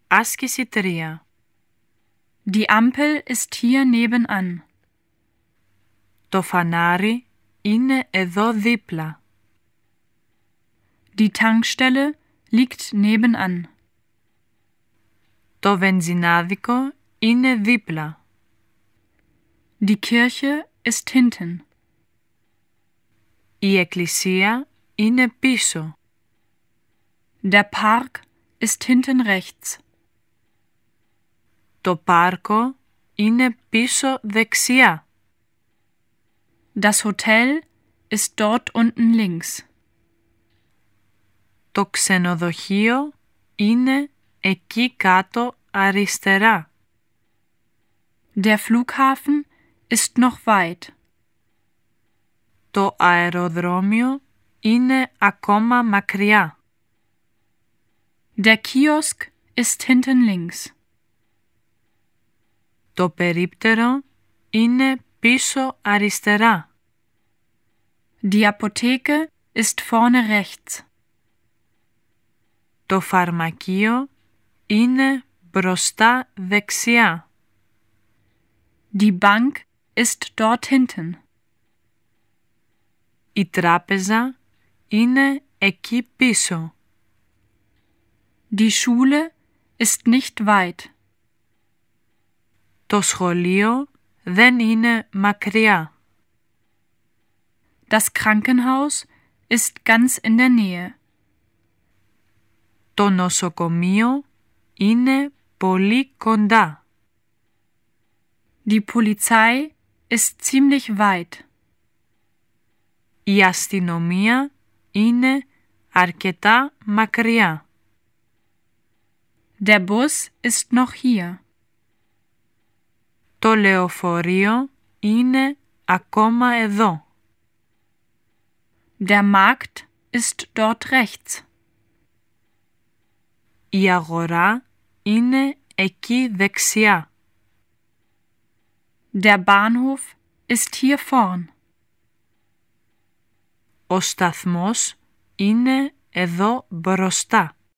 Άσκηση 3. Die Ampel ist hier nebenan. Το φανάρι είναι εδώ δίπλα. Die Tankstelle liegt nebenan. Το βενζινάδικο είναι δίπλα. Die Kirche ist hinten. Η εκκλησία είναι πίσω. Der Park ist hinten rechts. Το πάρκο είναι πίσω δεξιά. Das Hotel ist dort unten links. Το ξενοδοχείο είναι εκεί κάτω αριστερά. Der Flughafen ist noch weit. Το αεροδρόμιο είναι ακόμα μακριά. Der Kiosk ist hinten links. Το περίπτερο είναι πίσω αριστερά. Die Apotheke ist vorne rechts. Το φαρμακείο είναι μπροστά δεξιά. Die Bank ist dort hinten. Η τράπεζα είναι εκεί πίσω. Die Schule ist nicht weit. Το σχολείο δεν είναι μακριά. Das Krankenhaus ist ganz in der Nähe. Το νοσοκομείο είναι πολύ κοντά. Die Polizei ist ziemlich weit. Η αστυνομία είναι αρκετά μακριά. Der Bus ist noch hier. Το λεωφορείο είναι ακόμα εδώ. Der Markt ist dort rechts. Η αγορά είναι εκεί δεξιά. Der Bahnhof ist hier vorn. Ο σταθμός είναι εδώ μπροστά.